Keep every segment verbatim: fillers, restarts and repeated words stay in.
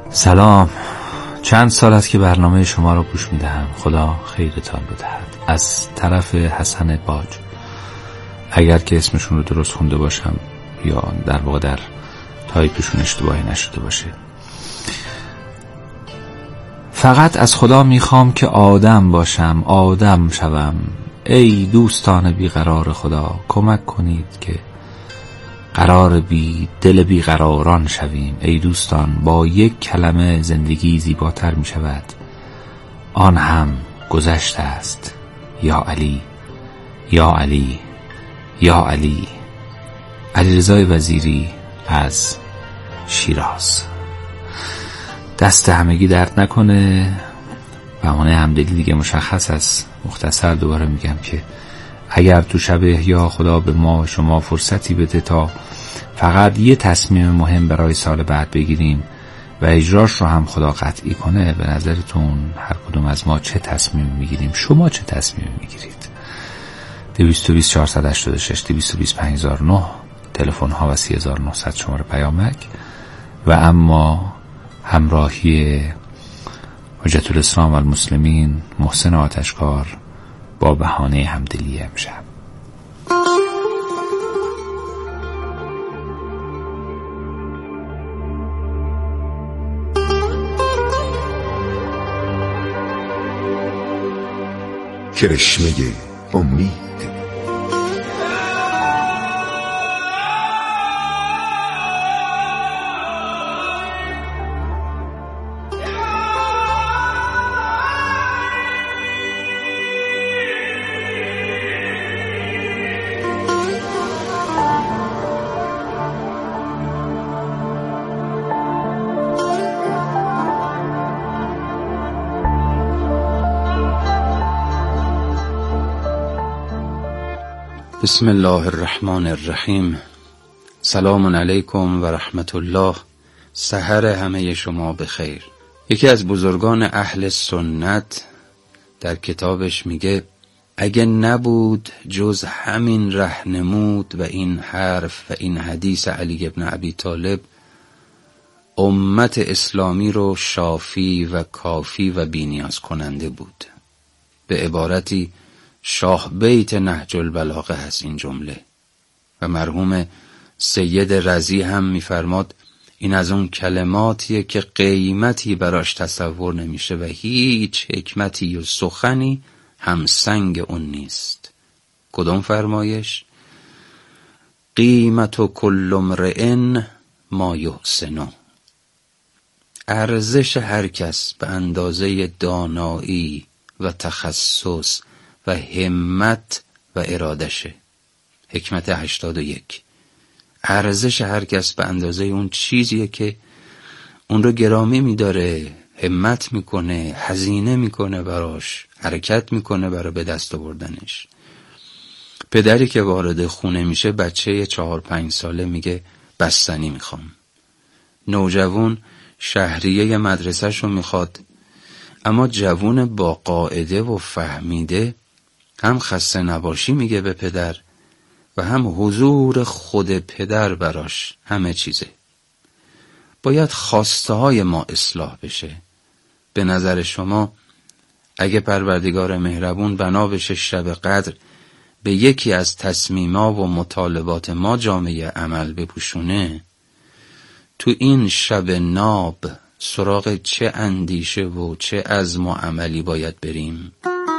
سلام، چند سال است که برنامه شما را گوش میدهم. خدا خیرتان بدهد. از طرف حسن باج، اگر که اسمشون رو درست خونده باشم یا در واقع در تایپشون اشتباهی نشده باشه. فقط از خدا میخوام که آدم باشم، آدم شوم. ای دوستان بیقرار خدا، کمک کنید که قرار بی دل بیقراران شویم. ای دوستان، با یک کلمه زندگی زیباتر می شود، آن هم گذشته است. یا علی، یا علی، یا علی. علیرضا وزیری از شیراز. دست همگی درد نکنه. بهانه همدلی دیگه مشخص است. مختصر دوباره میگم که اگر تو شب احیا خدا به ما شما فرصتی بده تا فقط یه تصمیم مهم برای سال بعد بگیریم و اجراش رو هم خدا قطعی کنه، به نظرتون هر کدوم از ما چه تصمیم میگیریم؟ شما چه تصمیم میگیرید؟ دویست و بیست چهارصد و هشتاد و شش دویست و بیست پنج هزار و نه تلفن ها و سی هزار و نهصد شماره پیامک و اما همراهی حجت الاسلام و المسلمین محسن آتشکار با بهانه همدلی امشب. کرشمه امید. بسم الله الرحمن الرحیم. سلام علیکم و رحمت الله. سحر همه شما بخیر. یکی از بزرگان اهل سنت در کتابش میگه اگه نبود جز همین رهنمود و این حرف و این حدیث علی ابن ابی طالب، امت اسلامی رو شافی و کافی و بی‌نیاز کننده بود. به عبارتی شاه بیت نهج البلاغه هست این جمله. و مرحوم سید رضی هم میفرماد این از اون کلماتیه که قیمتی براش تصور نمیشه و هیچ حکمتی و سخنی همسنگ اون نیست. کدوم فرمایش؟ قیمت کل امرئ ما یحسنه. ارزش هر کس به اندازه دانایی و تخصص و همت و ارادشه. حکمت هشتاد و یک. ارزش هر کس به اندازه اون چیزیه که اون رو گرامی میداره، همت میکنه، هزینه میکنه براش، حرکت میکنه برای به دست آوردنش. پدری که وارد خونه میشه بچه چهار پنج ساله میگه بستنی میخوام. نوجوان شهریه مدرسه‌شو میخواد، اما جوون با قاعده و فهمیده هم خسته نباشی میگه به پدر و هم حضور خود پدر براش همه چیزه. باید خواسته های ما اصلاح بشه. به نظر شما اگه پروردگار مهربون بنا بشه شب قدر به یکی از تصمیما و مطالبات ما جامعه عمل بپوشونه، تو این شب ناب سراغ چه اندیشه و چه عزم و عملی باید بریم؟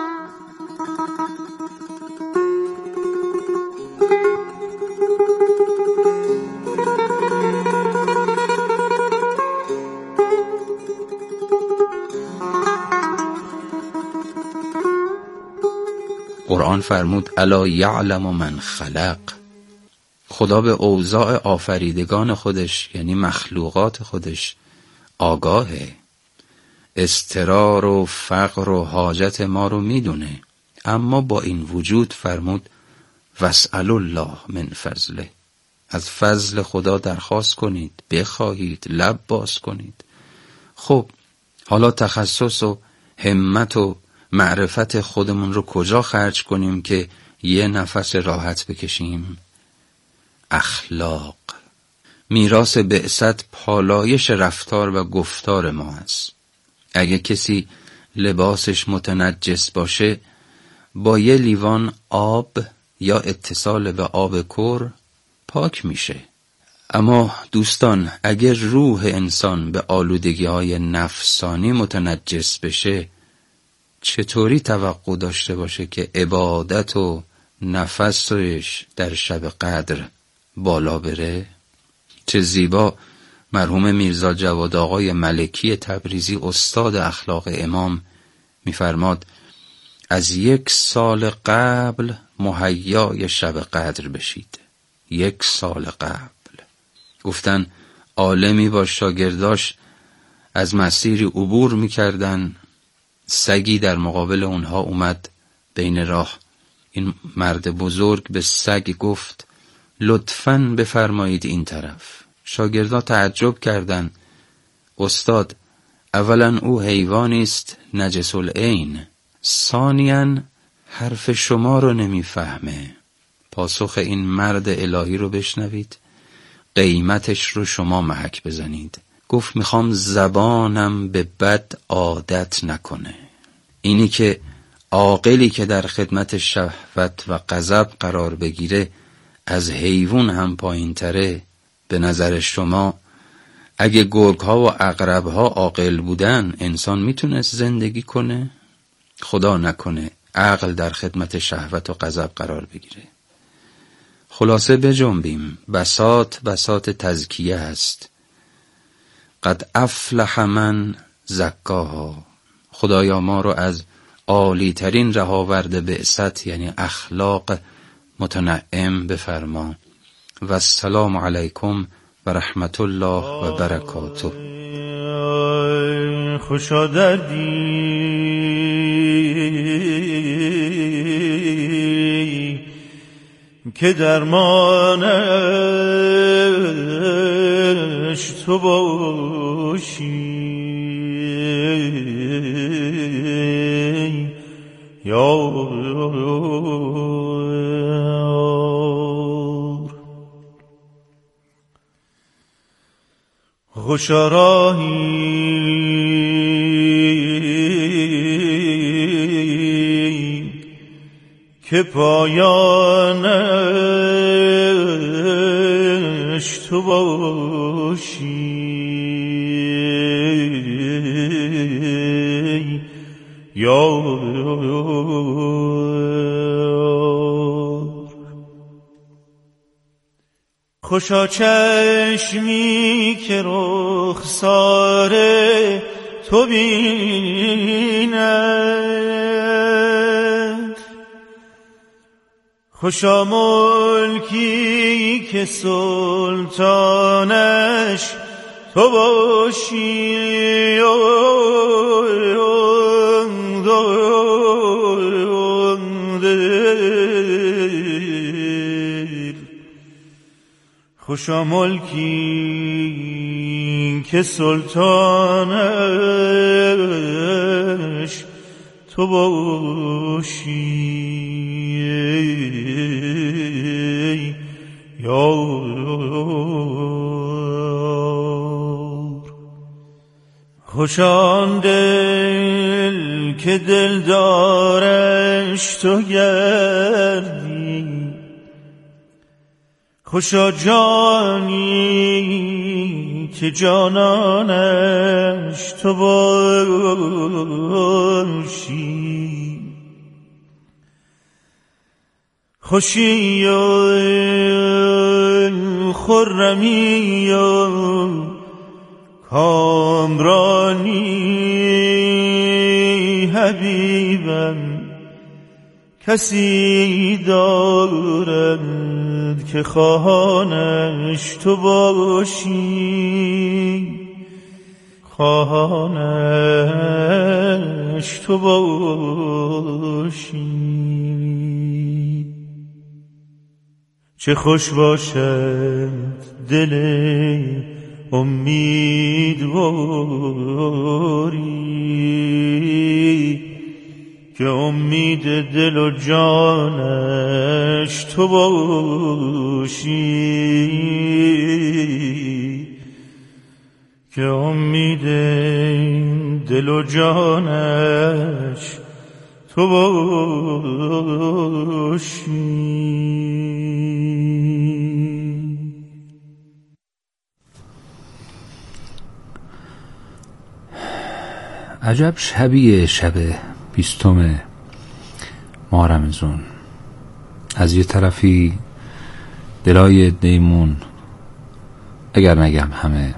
قرآن فرمود الا یعلم من خلق. خدا به اوضاع آفریدگان خودش یعنی مخلوقات خودش آگاهه. اضطرار و فقر و حاجت ما رو میدونه، اما با این وجود فرمود واسألوا الله من فضله. از فضل خدا درخواست کنید، بخواهید، لب باز کنید. خب حالا تخصص و همت و معرفت خودمون رو کجا خرج کنیم که یه نفس راحت بکشیم؟ اخلاق. میراث بعثت پالایش رفتار و گفتار ما است. اگه کسی لباسش متنجس باشه، با یه لیوان آب یا اتصال به آب کر پاک میشه. اما دوستان، اگر روح انسان به آلودگی های نفسانی متنجس بشه، چطوری توقع داشته باشه که عبادت و نفسش در شب قدر بالا بره؟ چه زیبا مرحوم میرزا جواد آقای ملکی تبریزی استاد اخلاق امام میفرماد از یک سال قبل مهیای شب قدر بشید. یک سال قبل. گفتن عالمی با شاگرداش از مسیری عبور میکردن، سگی در مقابل اونها اومد بین راه. این مرد بزرگ به سگ گفت لطفاً بفرمایید این طرف. شاگردا تعجب کردند. استاد، اولا او حیوانی است نجس العین، ثانیاً حرف شما رو نمیفهمه. پاسخ این مرد الهی رو بشنوید، قیمتش رو شما محک بزنید. گفت میخوام زبانم به بد عادت نکنه. اینی که عاقلی که در خدمت شهوت و غضب قرار بگیره از حیوان هم پایین تره. به نظر شما اگه گرگ ها و عقرب ها عاقل بودن انسان میتونست زندگی کنه؟ خدا نکنه عقل در خدمت شهوت و غضب قرار بگیره. خلاصه بجنبیم، بساط بساط تزکیه است. قد افلح من زکاها. خدایا ما رو از عالی ترین رهاورد بعثت یعنی اخلاق متنعم بفرما. و السلام علیکم و رحمت الله و برکاته. خوشا دردی که درمانش تو باشی یا خوشا راهی که پایانش تو باشی یا خوشا چشمی که رخسار تو بیند، خوشا ملکی که سلطانش تو باشی خوشا ملکی که سلطانش تو باشی یا خوشان دل که دلدارش تو گردی، خوشا جانی که جانانش تو باشی، خوشی و خرمی و کامرانی حبیبم کسی دارد که خواهانش تو باشی، خواهانش تو باشی. چه خوش باشد دل امیدواری که امید دل و جانش تو باشی، که امید دل و جانش تو باشی. عجب شبیه شب بیستم ماه رمضان. از یه طرفی دلای دیمون، اگر نگم همه،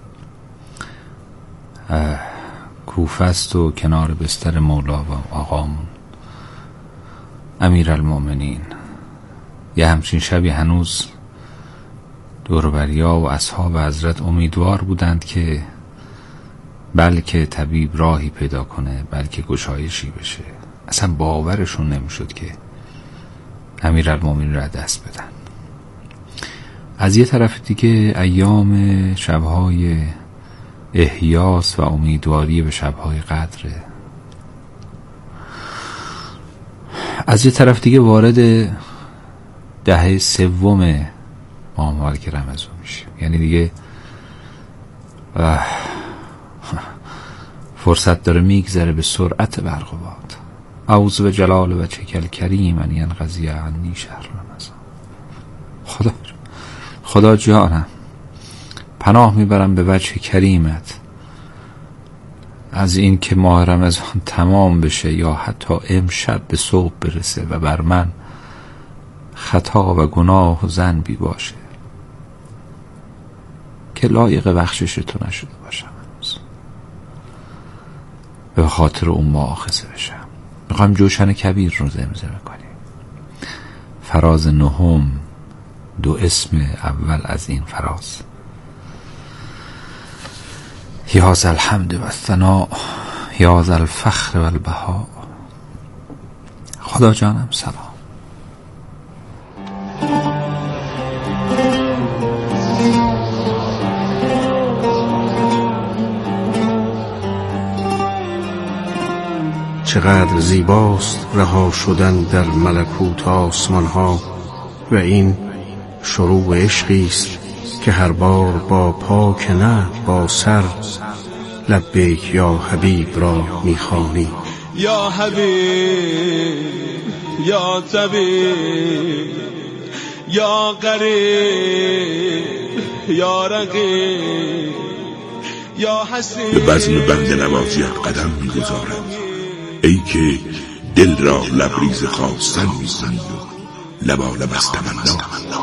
کوفه است و کنار بستر مولا و آقامون امیرالمومنین. یه همچین شبی هنوز دوربریا و اصحاب حضرت امیدوار بودند که بلکه طبیب راهی پیدا کنه، بلکه گشایشی بشه. اصلا باورشون نمیشد که امیرالمومنین را دست بدن. از یه طرف دیگه ایام شبهای احیاس و امیدواری به شبهای قدره. از یه طرف دیگه وارد دهه سوم ماه مبارک رمضان میشه. یعنی دیگه فرصت داره میگذره به سرعت برق و باد. اعوذ به جلال و چکل کریم ان ینقضی عنی شهر رمضان. خدا خدا جانم، پناه میبرم به وجه کریمت از این که ماه رمضان تمام بشه یا حتی امشب به صبح برسه و بر من خطا و گناه و ذنبی باشه که لایق بخشش تو نشده باشم. به خاطر اون مؤاخذه بشم. میخوایم جوشن کبیر رو زمزمه کنیم. فراز نهم، دو اسم اول از این فراز: یا ذا الحمد و الثناء، یا ذا الفخر و البهاء. خدا جانم سلام. چقدر زیباست رها شدن در ملکوت آسمان ها و این شروع عشقی است که هر بار با پا که نه با سر لبیک یا حبیب را میخوانی. یا حبیب یا طبیب یا قریب یا رقیب یا حسین. به بزم بنده نوازیت قدم میگذارد ای که دل را لبریز خواستن می‌کنی و لبالب از تمنا.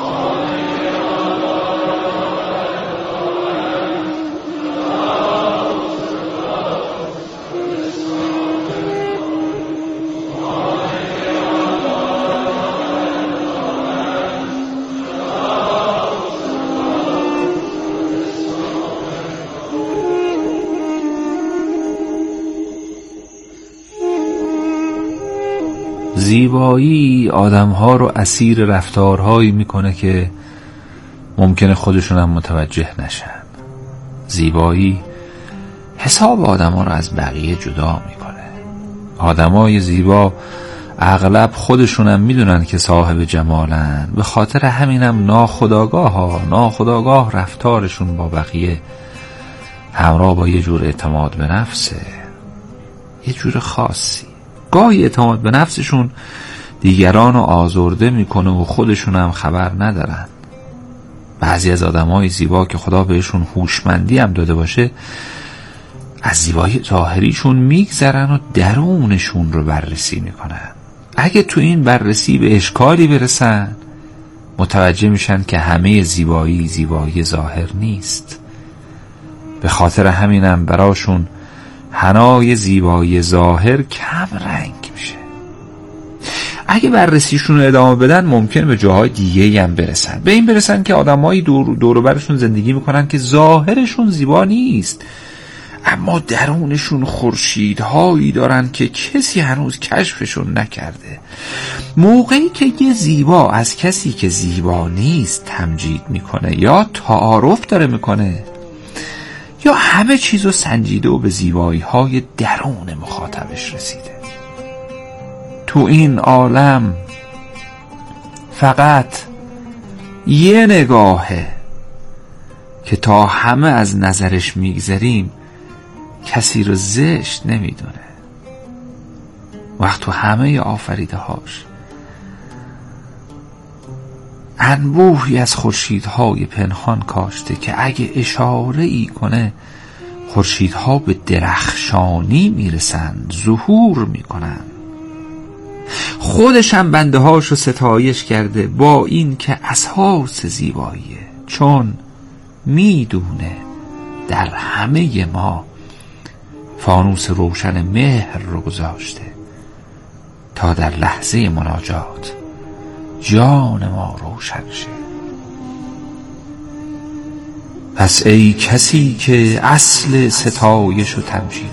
زیبایی آدم‌ها رو اسیر رفتارهایی میکنه که ممکنه خودشون هم متوجه نشن. زیبایی حساب آدم‌ها رو از بقیه جدا میکنه. آدمای زیبا اغلب خودشون هم میدونن که صاحب جمالن، به خاطر همینم ناخودآگاه ها ناخودآگاه رفتارشون با بقیه همراه با یه جور اعتماد به نفسه، یه جور خاصی. گاهی اعتماد به نفسشون دیگران رو آزرده میکنه و خودشون هم خبر ندارن. بعضی از آدمای زیبا که خدا بهشون هوشمندی هم داده باشه از زیبایی ظاهریشون میگذرن و درونشون رو بررسی میکنن. اگه تو این بررسی به اشکالی برسن متوجه میشن که همه زیبایی زیبایی ظاهر نیست. به خاطر همینم براشون حنای زیبایی ظاهر کم رنگ میشه. اگه بررسیشون رو ادامه بدن ممکن به جاهای دیگه هم برسن. به این برسن که آدمایی دور دور و برشون زندگی میکنن که ظاهرشون زیبا نیست اما درونشون خورشیدهایی دارن که کسی هنوز کشفشون نکرده. موقعی که یه زیبا از کسی که زیبا نیست تمجید میکنه یا تعارف داره میکنه یا همه چیزو سنجیده و به زیبایی های درون مخاطبش رسیده. تو این عالم فقط یه نگاهه که تا همه از نظرش میگذریم کسی رو زشت نمیدونه. وقت تو همه آفریده هاش انبوهی از خورشیدهای پنهان کاشته که اگه اشاره ای کنه خورشیدها به درخشانی میرسن، ظهور میکنن. خودش هم بنده هاشو ستایش کرده با این که اساس زیباییه، چون میدونه در همه ما فانوس روشن مهر رو گذاشته تا در لحظه مناجات جان ما روشن شه. پس ای کسی که اصل ستایش و تمجیدی،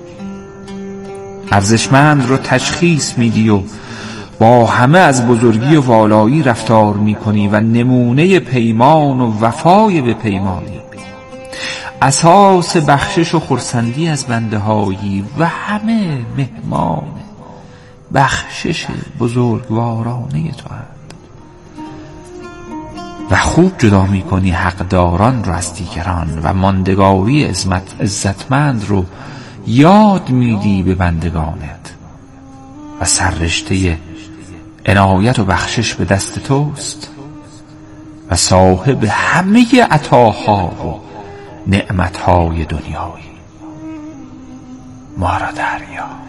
ارزشمند رو تشخیص میدی و با همه از بزرگی و والایی رفتار میکنی و نمونه پیمان و وفای به پیمانی، اساس بخشش و خرسندی از بنده هایی و همه مهمان بخشش بزرگوارانه تو هست و خوب جدا میکنی حقداران رو از دیگران و ماندگاری عزتمند رو یاد میدی به بندگانت و سررشته عنایت و بخشش به دست توست و صاحب همه عطاها و نعمتهای دنیایی. ما را دریاب.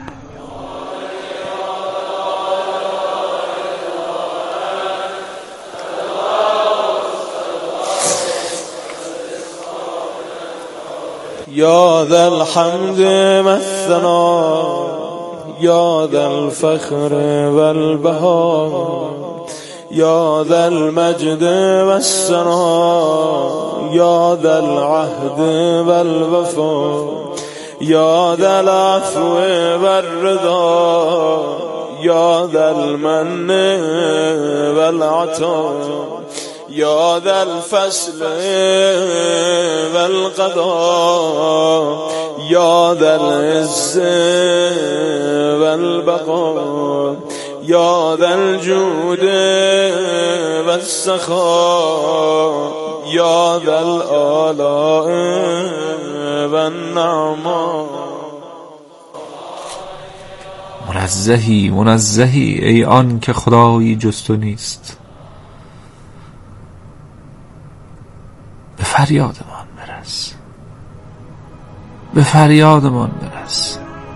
یا ذا الحمد والثنا یا ذا الفخر والبهاء یا ذا المجد والثنا یا ذا العهد والوفا یا ذا العفو والرضا یا ذا المن والعطا یا ذا الفصل والقضاء یا ذا العز والبقاء یا ذا الجود والسخاء یا ذا الآلاء والنعماء. منزهی منزهی ای آن که خدایی جز تو نیست. به فریادمان برس، به فریادمان برس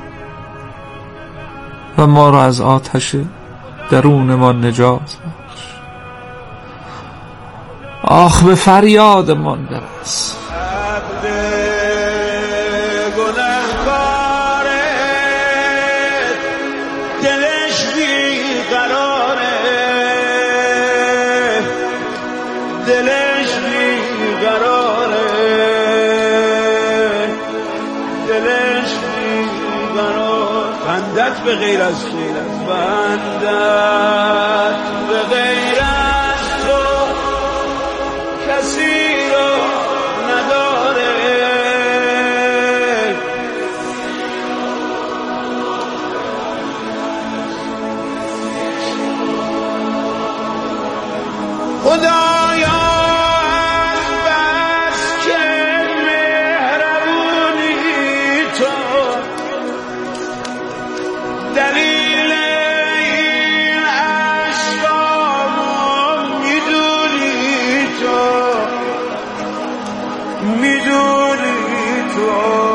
و ما را از آتش درونمان نجات بخش. آخ به فریادمان برس. بندت به غیر از تو، بندت به غیر از تو کسی رو نداره. خدایا بس که مهربونی تو دلیل این عشقامو میدونی تو، میدونی تو،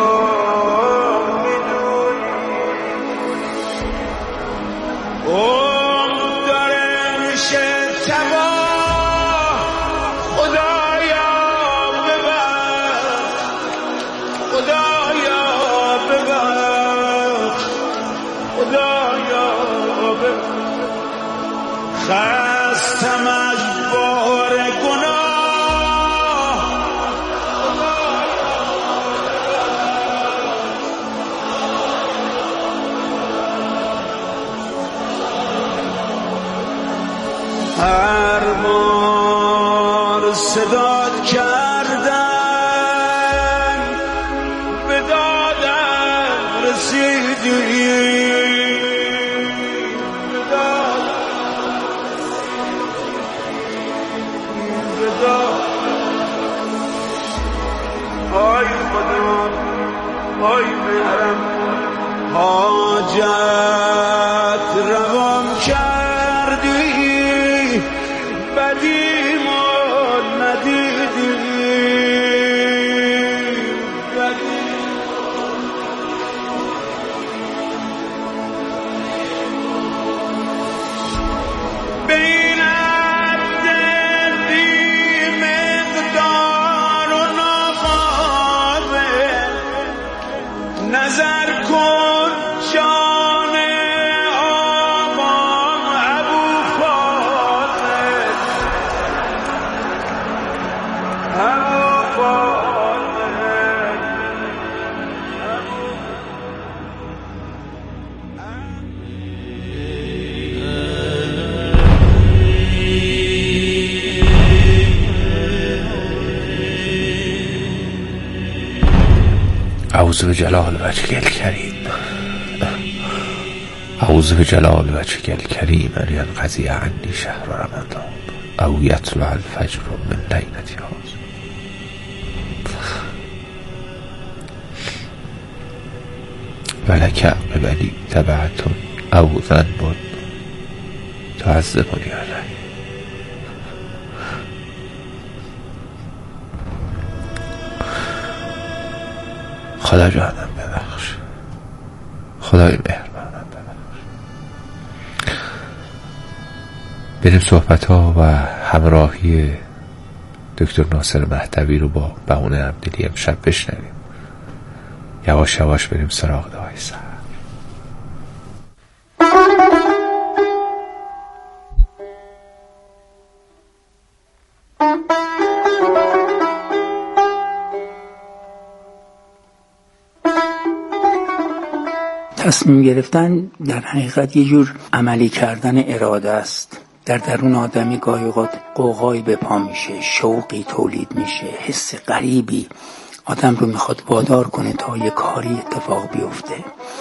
اون داره میشه تباه. خدایا ببخش، خدایا ببخش، خدایا ببخش. خستم از بار گناه، هر بار صدات کردن به دادم رسیدی، وای مهرم حاجت روان کردی بدی ما ندیدی بدی بینت دردی مقدار و نقابه نظر کن جان آبان ابو فاضل ابو فاضل اعوذ بجلال وجهک الکریم اعوذ بجلال وجهک الکریم ان ینقضی عنی شهر رمضان او یطلع الفجر من لیلة هذا. ولک عقبی تبعة او ذنب تعذبنی علیه. خدا جانم ببخش، خدای مهربانم ببخش. بریم صحبت ها و همراهی دکتر ناصر مهدوی رو با بهونه عبدلی امشب بشنویم. یواش یواش بریم سراغ دعای سحر. تصمیم گرفتن در حقیقت یه جور عملی کردن اراده است. در درون آدمی گاهی اوقات قوقایی به پا میشه، شوقی تولید میشه، حس غریبی آدم رو میخواد وادار کنه تا یه کاری اتفاق بیفته.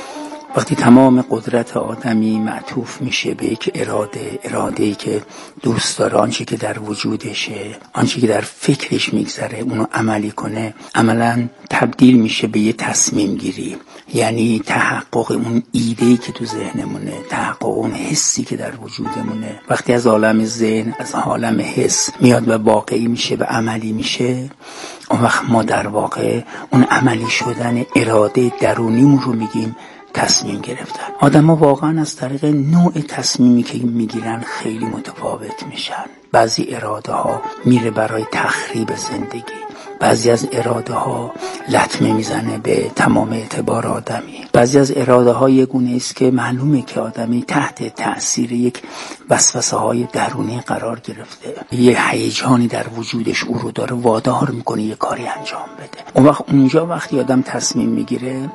وقتی تمام قدرت آدمی معطوف میشه به یک اراده، اراده‌ای که دوست داره آنچه که در وجودشه، آنچه که در فکرش میگذره اونو عملی کنه، عملاً تبدیل میشه به یه تصمیم گیری. یعنی تحقق اون ایده‌ای که تو ذهنمونه، تحقق اون حسی که در وجودمونه. وقتی از عالم ذهن، از عالم حس میاد و واقعی میشه و عملی میشه، اون وقت ما در واقع اون عملی شدن اراده درونیمون رو میگیم تصمیم گرفتن. آدم ها واقعا از طریق نوع تصمیمی که میگیرن خیلی متفاوت میشن. بعضی اراده ها میره برای تخریب زندگی، بعضی از اراده ها لطمه میزنه به تمام اعتبار آدمی. بعضی از اراده ها یه گونه است که معلومه که آدمی تحت تأثیر یک وسوسه های درونی قرار گرفته، یه هیجانی در وجودش او رو داره وادار میکنه یه کاری انجام بده. اون وقت اونجا وقتی آدم تصمیم میگیره،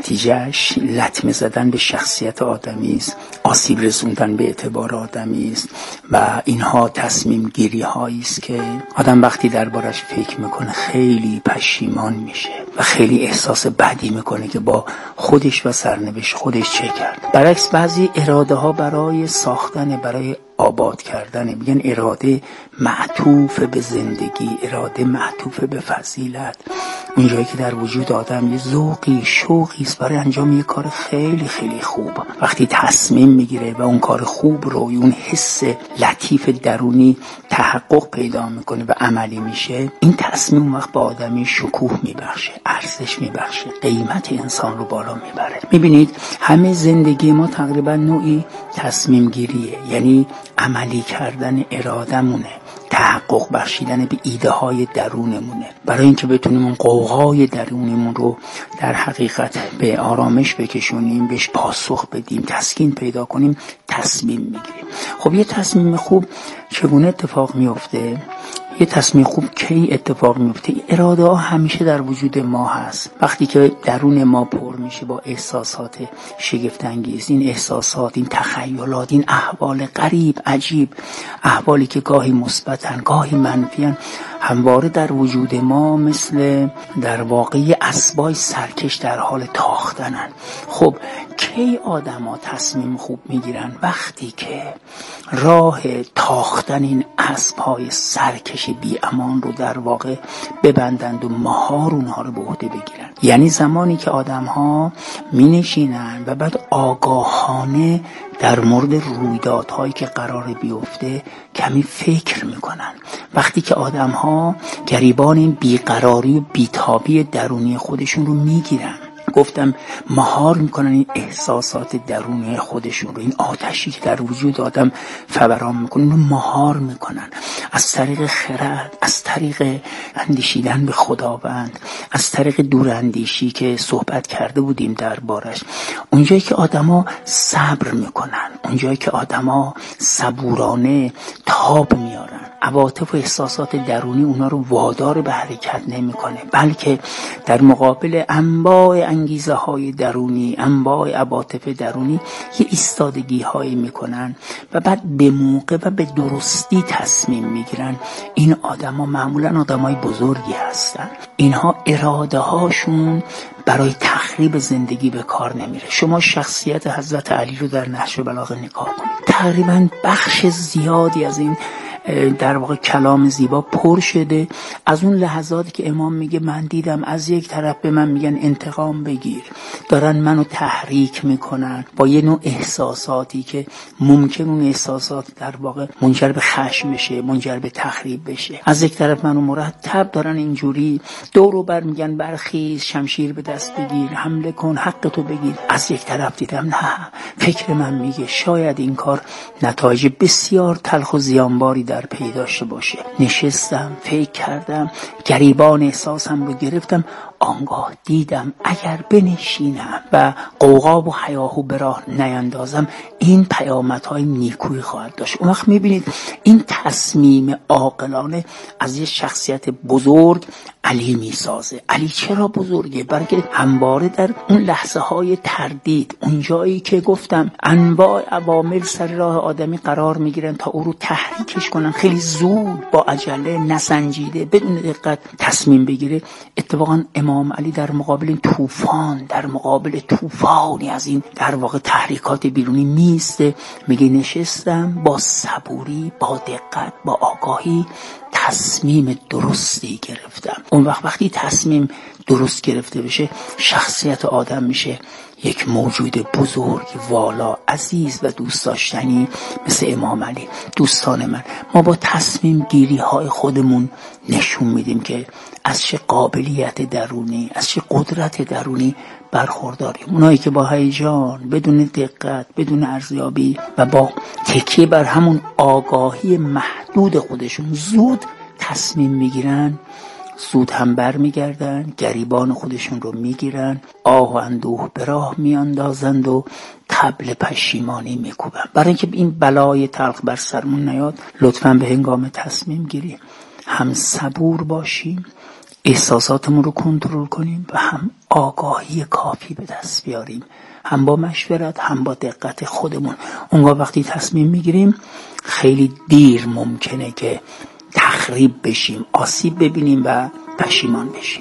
نتیجهش لطمه زدن به شخصیت آدمی است، آسیب رسوندن به اعتبار آدمی است و اینها تصمیم گیری هایی است که آدم وقتی دربارش فکر میکنه خیلی پشیمان میشه و خیلی احساس بدی میکنه که با خودش و سرنوشت خودش چه کرد. برعکس بعضی اراده ها برای ساختن، برای آباد کردن، میگن اراده معطوف به زندگی، اراده معطوف به فضیلت. اونجایی که در وجود آدم یه ذوقی، شوقی است برای انجام یه کار خیلی خیلی خوب، وقتی تصمیم میگیره و اون کار خوب رو، اون حس لطیف درونی تحقق پیدا میکنه و عملی میشه، این تصمیم اون وقت به آدمی شکوه میبخشه، ارزش میبخشه، قیمت انسان رو بالا میبره. میبینید همه زندگی ما تقریبا نوعی تصمیم گیریه، یعنی عملی کردن ارادمونه، تحقق بخشیدن به ایده های درونمونه، برای اینکه بتونیم اون قوقای درونمون رو در حقیقت به آرامش بکشونیم، بهش پاسخ بدیم، تسکین پیدا کنیم، تصمیم میگیریم. خب یه تصمیم خوب چگونه اتفاق میفته؟ یه تصمیم خوب کی اتفاق میفته؟ اراده ها همیشه در وجود ما هست. وقتی که درون ما پر میشه با احساسات شگفت انگیز، این احساسات، این تخیلات، این احوال غریب عجیب، احوالی که گاهی مثبتن گاهی منفیان، همواره در وجود ما مثل در واقع اسبای سرکش در حال تاختنن. خب کی آدم ها تصمیم خوب میگیرن؟ وقتی که راه تاختن این اسبهای سرکش بی امان رو در واقع ببندند و مهار اونها رو به عهده بگیرن. یعنی زمانی که آدم ها می نشینن و بعد آگاهانه در مورد رویدادهایی که قراره بیفته کمی فکر میکنن. وقتی که آدم ها گریبان این بیقراری و بیتابی درونی خودشون رو میگیرن، گفتم مهار میکنن این احساسات درونی خودشون رو، این آتشی که در وجود آدم فوران میکنه اینو مهار میکنن از طریق خرد، از طریق اندیشیدن به خداوند، از طریق دوراندیشی که صحبت کرده بودیم دربارش. اونجایی که آدما صبر میکنن، اونجایی که آدما صبورانه تاب میارن، عواطف و احساسات درونی اونا رو وادار به حرکت نمیکنه، بلکه در مقابل انواع انگیزه های درونی، انواع عواطف درونی یه ایستادگی هایی میکنن و بعد به موقع و به درستی تصمیم میگیرن. این آدما معمولا آدمای بزرگی هستن. اینها اراده هاشون برای تخریب زندگی به کار نمیره. شما شخصیت حضرت علی رو در نهج البلاغه نگاه کنید، تقریبا بخش زیادی از این در واقع کلام زیبا پر شده از اون لحظاتی که امام میگه من دیدم از یک طرف به من میگن انتقام بگیر، دارن منو تحریک میکنن با یه نوع احساساتی که ممکن اون احساسات در واقع منجر به خشم بشه، منجر به تخریب بشه. از یک طرف منو مرتب دارن اینجوری دور و بر میگن برخیز، شمشیر به دست بگیر، حمله کن، حق تو بگیر. از یک طرف دیدم نه، فکر من میگه شاید این کار نتایج بسیار تلخ و زیانباری در پی داشته باشه. نشستم، فکر کردم، گریبان احساسم رو گرفتم، آنگاه دیدم اگر بنشینم و قوقا و هیاهو به راه نیندازم این پیامدهای نیکویی خواهد داشت. اون وقت میبینید این تصمیم عاقلانه از یه شخصیت بزرگ علی میسازه. علی چرا بزرگه؟ برای که همواره در اون لحظه های تردید، اون جایی که گفتم انواع عوامل سر راه آدمی قرار میگیرن تا او رو تحریکش کنن، خیلی زود با عجله، نسنجیده، بدون دقت تصمیم بگیره. اتفاقا امام علی در مقابل این طوفان، در مقابل طوفانی از این در واقع تحریکات بیرونی میسته، میگه نشستم با صبوری، با دقت، با آگاهی تصمیم درستی گرفتم. اون وقت وقتی تصمیم درست گرفته بشه شخصیت آدم میشه یک موجود بزرگ، والا، عزیز و دوست داشتنی مثل امام علی. دوستان من، ما با تصمیم گیری های خودمون نشون میدیم که از چه قابلیت درونی، از چه قدرت درونی برخورداریم. اونایی که با هیجان، بدون دقت، بدون ارزیابی و با تکیه بر همون آگاهی محدود خودشون زود تصمیم میگیرن، زود هم بر میگردن، گریبان خودشون رو میگیرن، آه و اندوه به راه میاندازند و طبل پشیمانی میکوبن. برای اینکه این بلای تلخ بر سرمون نیاد، لطفاً به هنگام تصمیم گیری هم صبور باشیم، احساساتمون رو کنترل کنیم و هم آگاهی کافی به دست بیاریم، هم با مشورت، هم با دقت خودمون. اونگاه وقتی تصمیم میگیریم خیلی دیر ممکنه که تخریب بشیم، آسیب ببینیم و پشیمان بشیم.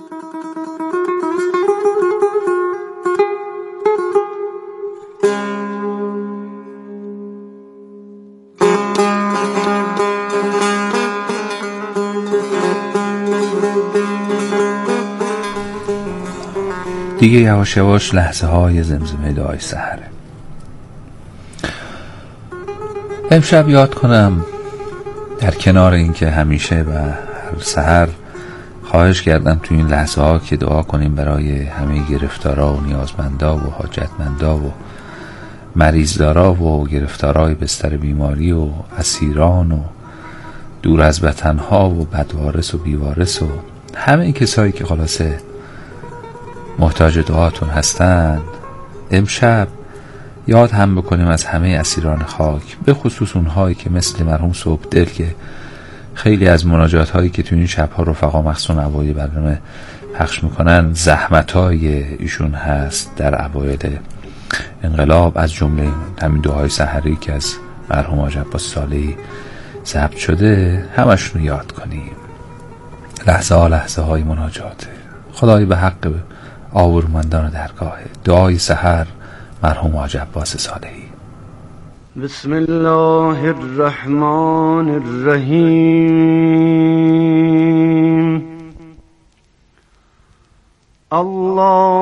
دیگه یواش یواش لحظه های زمزمه دعای سحره. امشب یاد کنم در کنار این که همیشه و هر سحر خواهش کردم تو این لحظه ها که دعا کنیم برای همه گرفتارا و نیازمندا و حاجتمندا و مریضدارا و گرفتارای بستر بیماری و اسیران و دور از وطنها و بدوارث و بیوارث و همه این کسایی که خلاصه محتاج دعاتون هستند. امشب یاد هم بکنیم از همه اسیران خاک، به خصوص اونهایی که مثل مرحوم صبحدل که خیلی از مناجات هایی که تو این شبها رفقا مخصوصا اوایل برنامه پخش میکنن زحمت های ایشون هست در اوایل انقلاب، از جمله همین دعای سحری که از مرحوم حاج عباس صالحی ضبط شده، همشون رو یاد کنیم. لحظه ها لحظه های مناجاته. خدای به حق آبرومندان درگاه. دعای سحر مرحوم حاج عباس صالحی. بسم الله الرحمن الرحیم. الله